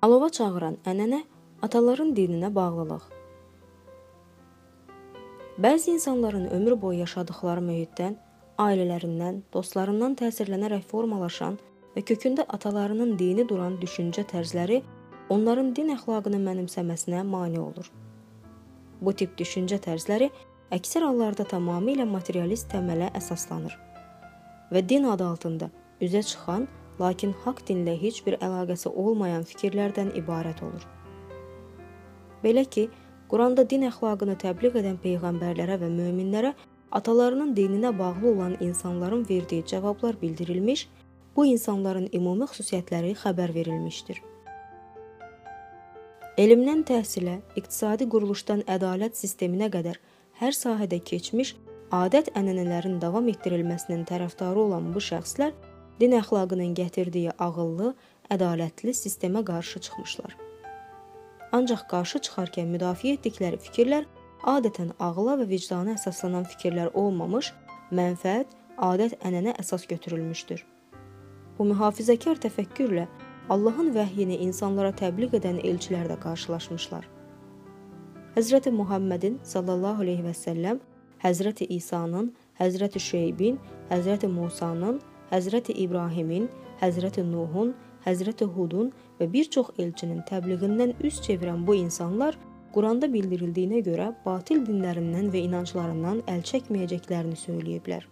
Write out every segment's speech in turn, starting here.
Alova çağıran ənənə, ataların dininə bağlılıq. Bəzi insanların ömür boyu yaşadıkları mühitdən, ailələrindən, dostlarından təsirlənərək formalaşan və kökündə atalarının dini duran düşüncə tərzləri onların din əxlaqını mənimsəməsinə mane olur. Bu tip düşüncə tərzləri əksər hallarda tamamilə materialist təmələ əsaslanır və din adı altında üzə çıxan, lakin haqq dinlə heç bir əlaqəsi olmayan fikirlərdən ibarət olur. Belə ki, Quranda din əxlaqını təbliğ edən peyğəmbərlərə və möminlərə atalarının dininə bağlı olan insanların verdiyi cavablar bildirilmiş, bu insanların ümumi xüsusiyyətləri xəbər verilmişdir. Elmdən təhsilə, iqtisadi quruluşdan ədalət sisteminə qədər hər sahədə keçmiş, adət-ənənələrin davam etdirilməsinin tərəfdarı olan bu şəxslər din əxlaqının gətirdiyi ağıllı, ədalətli sistemə qarşı çıxmışlar. Ancaq qarşı çıxarkən müdafiə etdikləri fikirlər adətən ağla və vicdana əsaslanan fikirlər olmamış, mənfəət, adət-ənənə əsas götürülmüşdür. Bu mühafizəkar təfəkkürlə Allahın vəhyini insanlara təbliğ edən elçilər də qarşılaşmışlar. Həzrəti Muhammedin sallallahu aleyhi və səlləm, Həzrəti İsa'nın, Həzrəti Şüeybin, Həzrəti Musanın, Həzrəti İbrahimin, Həzrəti Nuhun, Həzrəti Hudun və bir çox elçinin təbliğindən üz çevirən bu insanlar Quranda bildirildiyinə görə batil dinlərindən və inanclarından əl çəkməyəcəklərini söyləyiblər.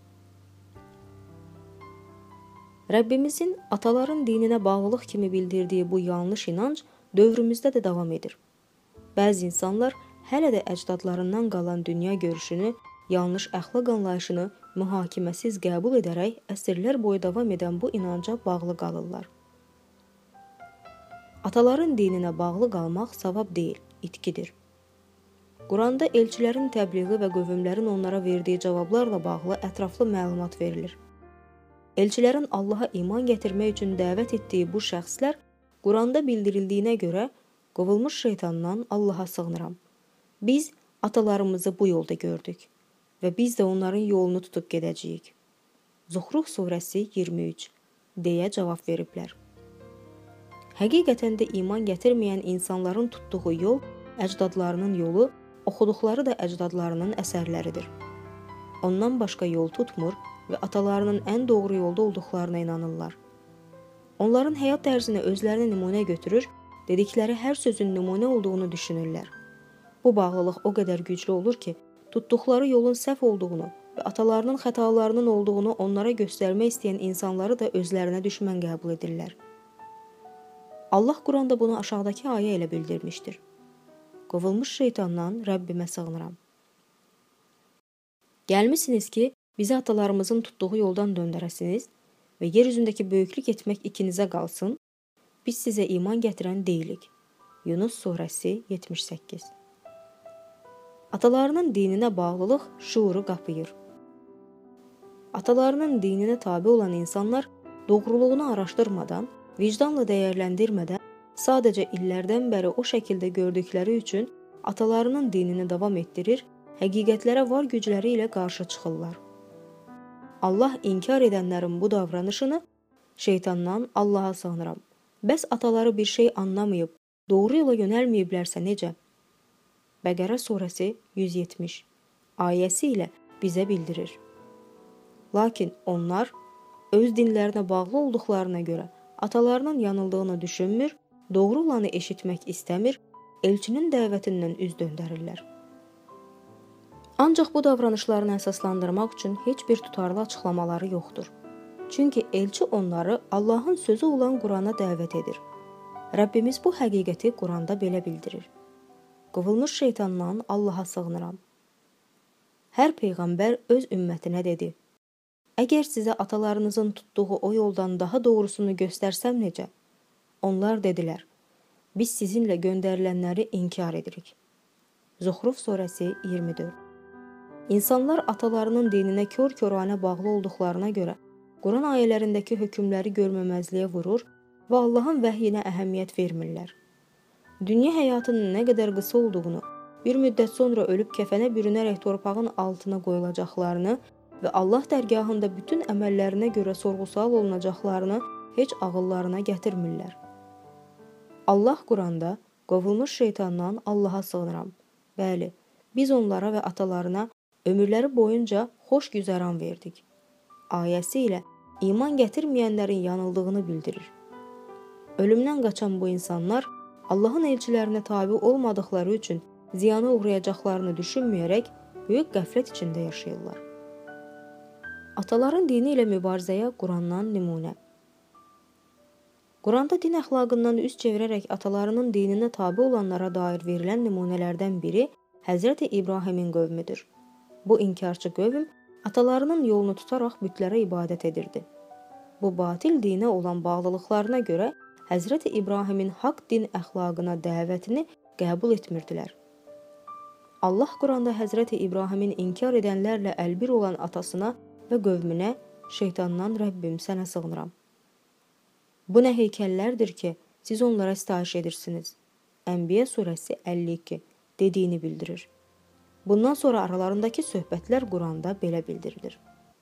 Rəbbimizin ataların dininə bağlılıq kimi bildirdiyi bu yanlış inanc dövrümüzdə də davam edir. Bəzi insanlar hələ də əcdadlarından qalan dünya görüşünü, yanlış əxlaq anlayışını mühakiməsiz qəbul edərək əsrlər boyu davam edən bu inanca bağlı qalırlar. Ataların dininə bağlı qalmaq savab deyil, itkidir. Quranda elçilərin təbliği və qövmlərin onlara verdiyi cavablarla bağlı ətraflı məlumat verilir. Elçilərin Allaha iman gətirmək üçün dəvət etdiyi bu şəxslər Quranda bildirildiyinə görə qovulmuş şeytandan Allaha sığınıram. Biz atalarımızı bu yolda gördük və biz də onların yolunu tutub gedəcəyik. Zuhruf surəsi 23 deyə cavab veriblər. Həqiqətən də iman gətirməyən insanların tutduğu yol, əcdadlarının yolu, oxuduqları da əcdadlarının əsərləridir. Ondan başqa yol tutmur və atalarının ən doğru yolda olduqlarına inanırlar. Onların həyat tərzini özlərinə nümunə götürür, dedikləri hər sözün nümunə olduğunu düşünürlər. Bu bağlılıq o qədər güclü olur ki, tutduqları yolun səhv olduğunu və atalarının xətalarının olduğunu onlara göstərmək istəyən insanları da özlərinə düşmən qəbul edirlər. Allah Quranda bunu aşağıdakı ayə ilə bildirmişdir. Qovulmuş şeytandan Rəbbimə sığınıram. Gəlmisiniz ki, bizi atalarımızın tutduğu yoldan döndərəsiniz və yer üzündəki böyüklük etmək ikinizə qalsın, biz sizə iman gətirən deyilik. Yunus surəsi 78. Atalarının dininə bağlılıq şuuru qapıyır. Atalarının dininə tabe olan insanlar doğruluğunu araşdırmadan, vicdanla dəyərləndirmədən, sadəcə illərdən bəri o şəkildə gördükləri üçün atalarının dinini davam etdirir, həqiqətlərə var gücləri ilə qarşı çıxırlar. Allah inkar edənlərin bu davranışını şeytandan Allaha sığınıram. Bəs ataları bir şey anlamayıb, doğru yola yönəlməyiblərsə necə? Bəqərə surəsi 170 ayəsi ilə bizə bildirir. Lakin onlar öz dinlərinə bağlı olduqlarına görə atalarının yanıldığını düşünmür, doğru olanı eşitmək istəmir, elçinin dəvətindən üz döndərirlər. Ancaq bu davranışlarını əsaslandırmaq üçün heç bir tutarlı açıqlamaları yoxdur. Çünki elçi onları Allahın sözü olan Qurana dəvət edir. Rəbbimiz bu həqiqəti Quranda belə bildirir. Qovulmuş şeytandan Allaha sığınıram. Hər peyğəmbər öz ümmətinə dedi: Əgər sizə atalarınızın tutduğu o yoldan daha doğrusunu göstərsəm necə? Onlar dedilər: Biz sizinlə göndərilənləri inkar edirik. Zuhruf surəsi 24. İnsanlar atalarının dininə kör-körənə bağlı olduqlarına görə Quran ayələrindəki hökmləri görməməzliyə vurur və Allahın vəhyinə əhəmiyyət vermirlər. Dünya həyatının nə qədər qısa olduğunu, bir müddət sonra ölüb kəfənə bürünərək torpağın altına qoyulacaqlarını və Allah dərgahında bütün əməllərinə görə sorğu-sual olunacaqlarını heç ağıllarına gətirmirlər. Allah Quranda qovulmuş şeytandan Allaha sığınıram. Bəli, biz onlara və atalarına ömürləri boyunca xoş güzəran verdik. Ayəsi ilə iman gətirməyənlərin yanıldığını bildirir. Ölümdən qaçan bu insanlar Allahın elçilərinə tabe olmadıkları üçün ziyana uğrayacaqlarını düşünməyərək böyük qəflət içində yaşayırlar. Ataların dini ilə mübarizəyə Qurandan nümunə. Quranda din əxlaqından üz çevirərək atalarının dininə tabe olanlara dair verilən nümunələrdən biri Həzrəti İbrahimin qövmüdür. Bu inkarçı qövm atalarının yolunu tutaraq bütlərə ibadət edirdi. Bu batil dinə olan bağlılıqlarına görə Həzrəti İbrahimin haqq din əxlaqına dəvətini qəbul etmirdilər. Allah Quranda Həzrəti İbrahimin inkar edənlərlə əlbir olan atasına və qövmünə şeytandan Rəbbim sənə sığınıram. Bu nə heykəllərdir ki, siz onlara sitayiş edirsiniz. Ənbiya surəsi 52 dediyini bildirir. Bundan sonra aralarındakı söhbətlər Quranda belə bildirilir.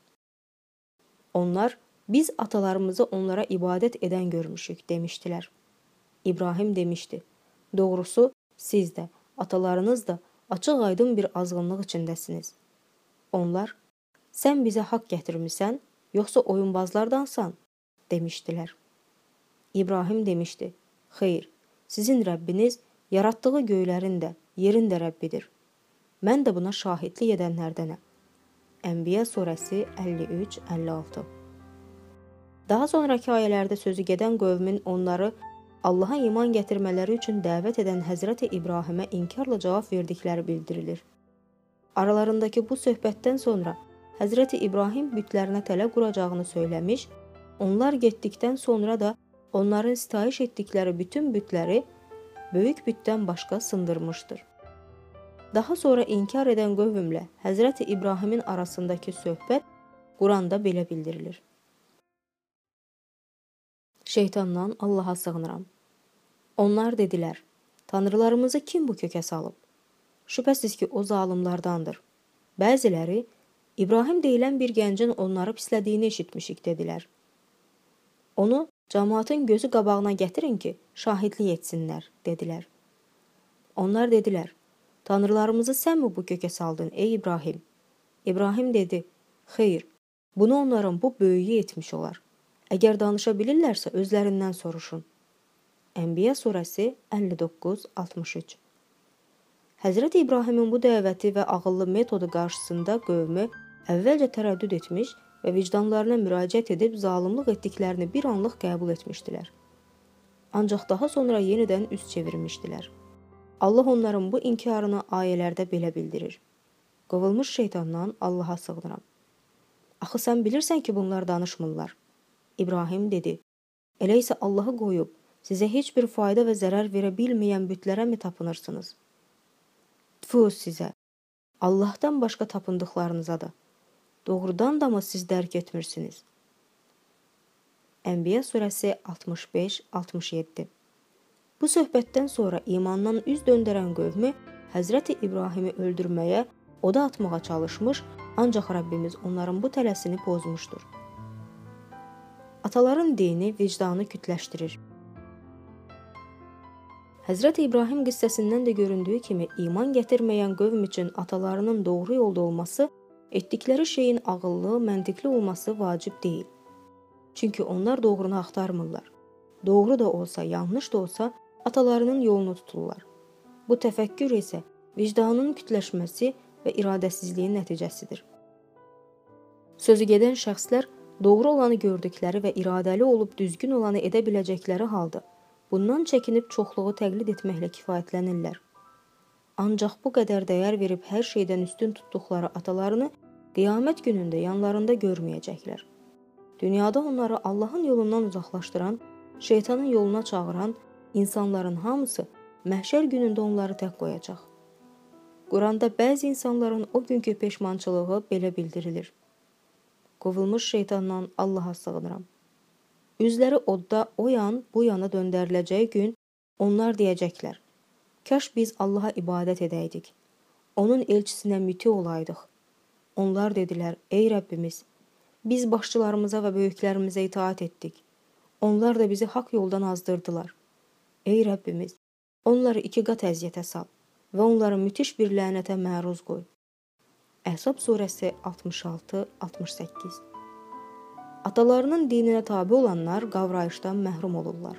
Onlar, biz atalarımızı onlara ibadət edən görmüşük, demişdilər. İbrahim demişdi, doğrusu siz də, atalarınız da açıq aydın bir azğınlıq içindəsiniz. Onlar, sən bizə haqq gətirmisən, yoxsa oyunbazlardansan, demişdilər. İbrahim demişdi, xeyr, sizin Rəbbiniz yaratdığı göylərin də, yerin də Rəbbidir. Mən də buna şahidlik edənlərdənəm. Ənbiya surəsi 53-56. Daha sonraki ayələrdə sözü gedən qövmin onları Allaha iman gətirmələri üçün dəvət edən Həzrəti İbrahimə inkarla cavab verdikləri bildirilir. Aralarındakı bu söhbətdən sonra Həzrəti İbrahim bütlərinə tələ quracağını söyləmiş, onlar getdikdən sonra da onların sitayiş etdikləri bütün bütləri böyük bütdən başqa sındırmışdır. Daha sonra inkar edən qövmlə Həzrəti İbrahimin arasındakı söhbət Quranda belə bildirilir. Şeytandan Allaha sığınıram. Onlar dedilər, tanrılarımızı kim bu kökə salıb? Şübhəsiz ki, o zalimlardandır. Bəziləri, İbrahim deyilən bir gəncin onları pislədiyini eşitmişik, dedilər. Onu cəmaatın gözü qabağına gətirin ki, şahidlik etsinlər, dedilər. Onlar dedilər, tanrılarımızı sən mi bu kökə saldın, ey İbrahim? İbrahim dedi, xeyr, bunu onların bu böyüyü etmiş olar. Əgər danışa bilirlərsə, özlərindən soruşun. Ənbiya surəsi 59-63. Həzrəti İbrahimin bu dəvəti və ağıllı metodu qarşısında qövmü əvvəlcə tərəddüd etmiş və vicdanlarına müraciət edib zalımlıq etdiklərini bir anlıq qəbul etmişdilər. Ancaq daha sonra yenidən üz çevirmişdilər. Allah onların bu inkarını ayələrdə belə bildirir. Qovulmuş şeytandan Allaha sığınıram. Axı sən bilirsən ki, bunlar danışmırlar. İbrahim dedi, elə isə Allahı qoyub, sizə heç bir fayda və zərər verə bilməyən bütlərə mi tapınırsınız? Tfu sizə, Allahdan başqa tapındıqlarınıza da. Doğrudan da mı siz dərk etmirsiniz? Ənbiya surəsi 65-67. Bu söhbətdən sonra imandan üz döndərən qövmü Həzrəti İbrahimi öldürməyə, oda atmağa çalışmış, ancaq Rəbbimiz onların bu tələsini pozmuşdur. Ataların dini vicdanı kütləşdirir. Həzrəti İbrahim qissəsindən də göründüyü kimi iman gətirməyən qövm üçün atalarının doğru yolda olması, etdikləri şeyin ağıllı, məntiqli olması vacib deyil. Çünki onlar doğrunu axtarmırlar. Doğru da olsa, yanlış da olsa atalarının yolunu tuturlar. Bu təfəkkür isə vicdanın kütləşməsi və iradəsizliyin nəticəsidir. Sözü gedən şəxslər doğru olanı gördükləri və iradəli olub düzgün olanı edə biləcəkləri halda bundan çəkinib çoxluğu təqlid etməklə kifayətlənirlər. Ancaq bu qədər dəyər verib hər şeydən üstün tutduqları atalarını qiyamət günündə yanlarında görməyəcəklər. Dünyada onları Allahın yolundan uzaqlaşdıran, şeytanın yoluna çağıran insanların hamısı məhşər günündə onları tək qoyacaq. Quranda bəzi insanların o günkü peşmançılığı belə bildirilir. Qovulmuş şeytandan Allaha sığınıram. Üzləri odda o yan, bu yana döndəriləcəyi gün onlar deyəcəklər, kaş biz Allaha ibadət edəydik, onun elçisinə müti olaydıq. Onlar dedilər, ey Rəbbimiz, biz başçılarımıza və böyüklərimizə itaat etdik. Onlar da bizi haqq yoldan azdırdılar. Ey Rəbbimiz, onları 2 qat əziyyətə sal və onları müthiş bir lənətə məruz qoy. Əhzab surəsi 66-68. Atalarının dininə tabe olanlar qavrayışdan məhrum olurlar.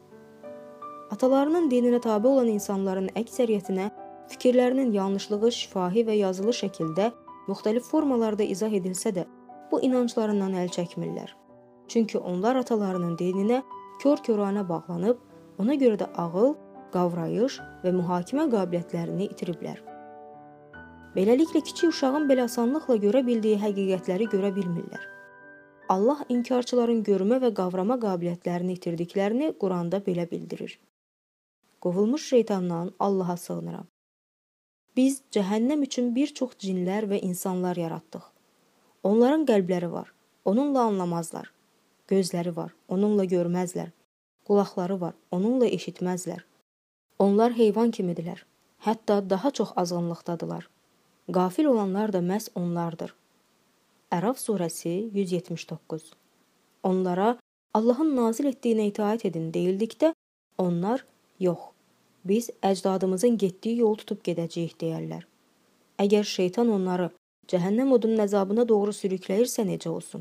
Atalarının dininə tabe olan insanların əksəriyyətinə fikirlərinin yanlışlığı şifahi və yazılı şəkildə müxtəlif formalarda izah edilsə də, bu inanclarından əl çəkmirlər. Çünki onlar atalarının dininə kör-körənə bağlanıb, ona görə də ağıl, qavrayış və mühakimə qabiliyyətlərini itiriblər. Beləliklə, kiçik uşağın belə asanlıqla görə bildiyi həqiqətləri görə bilmirlər. Allah inkarçıların görmə və qavrama qabiliyyətlərini itirdiklərini Quranda belə bildirir. Qovulmuş şeytandan Allaha sığınıram. Biz cəhənnəm üçün bir çox cinlər və insanlar yaratdıq. Onların qəlbləri var, onunla anlamazlar. Gözləri var, onunla görməzlər. Qulaqları var, onunla eşitməzlər. Onlar heyvan kimidirlər, hətta daha çox azğınlıqdadılar. Qafil olanlar da məhz onlardır. Əraf surəsi 179. Onlara Allahın nazil etdiyinə itaət edin deyildikdə, onlar, yox, biz əcdadımızın getdiyi yol tutub gedəcəyik deyərlər. Əgər şeytan onları cəhənnəm odunun əzabına doğru sürükləyirsə necə olsun?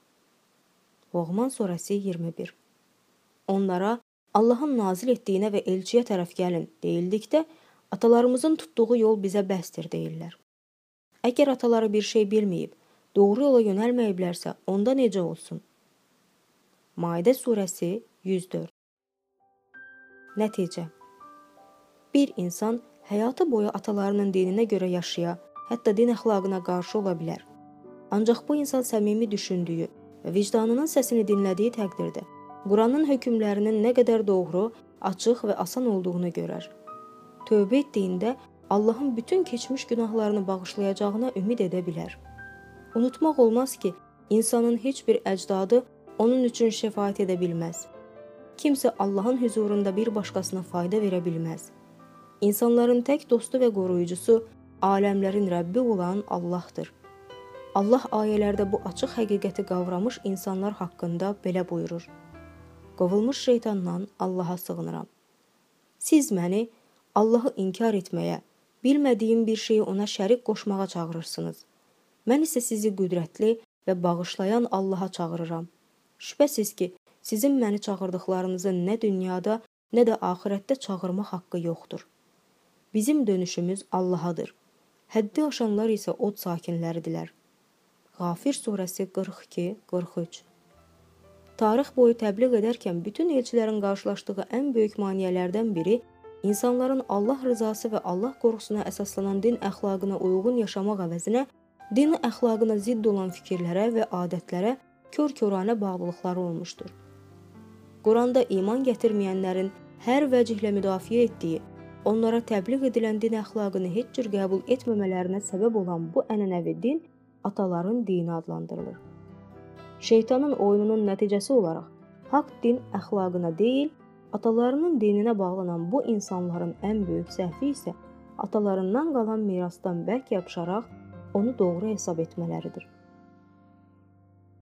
Loğman surəsi 21. Onlara Allahın nazil etdiyinə və elçiyə tərəf gəlin deyildikdə, atalarımızın tutduğu yol bizə bəsdir deyirlər. Əgər ataları bir şey bilməyib, doğru yola yönəlməyiblərsə, onda necə olsun? Maidə surəsi 104. Nəticə: bir insan həyatı boyu atalarının dininə görə yaşaya, hətta din əxlaqına qarşı ola bilər. Ancaq bu insan səmimi düşündüyü və vicdanının səsini dinlədiyi təqdirdə Quranın hökmlərinin nə qədər doğru, açıq və asan olduğunu görər. Tövbə etdiyində Allahın bütün keçmiş günahlarını bağışlayacağına ümid edə bilər. Unutmaq olmaz ki, insanın heç bir əcdadı onun üçün şəfaət edə bilməz. Kimsə Allahın huzurunda bir başqasına fayda verə bilməz. İnsanların tək dostu və qoruyucusu, aləmlərin Rəbbi olan Allahdır. Allah ayələrdə bu açıq həqiqəti qavramış insanlar haqqında belə buyurur. Qovulmuş şeytandan Allaha sığınıram. Siz məni Allahı inkar etməyə, bilmədiyim bir şeyi ona şərik qoşmağa çağırırsınız. Mən isə sizi qüdrətli və bağışlayan Allaha çağırıram. Şübhəsiz ki, sizin məni çağırdıqlarınızın nə dünyada, nə də axirətdə çağırmaq haqqı yoxdur. Bizim dönüşümüz Allahadır. Həddi aşanlar isə od sakinləridirlər. Qafir surəsi 42-43. Tarix boyu təbliğ edərkən bütün elçilərin qarşılaşdığı ən böyük maneələrdən biri insanların Allah rızası və Allah qorxusuna əsaslanan din əxlaqına uyğun yaşamaq əvəzinə din əxlaqına zidd olan fikirlərə və adətlərə kör-körənə bağlılıqları olmuşdur. Quranda iman gətirməyənlərin hər vəcihlə müdafiə etdiyi, onlara təbliğ edilən din əxlaqını heç cür qəbul etməmələrinə səbəb olan bu ənənəvi din ataların dini adlandırılır. Şeytanın oyununun nəticəsi olaraq haqq din əxlaqına deyil, atalarının dininə bağlanan bu insanların ən böyük səhvi isə atalarından qalan mirasdan bərk yapışaraq onu doğru hesab etmələridir.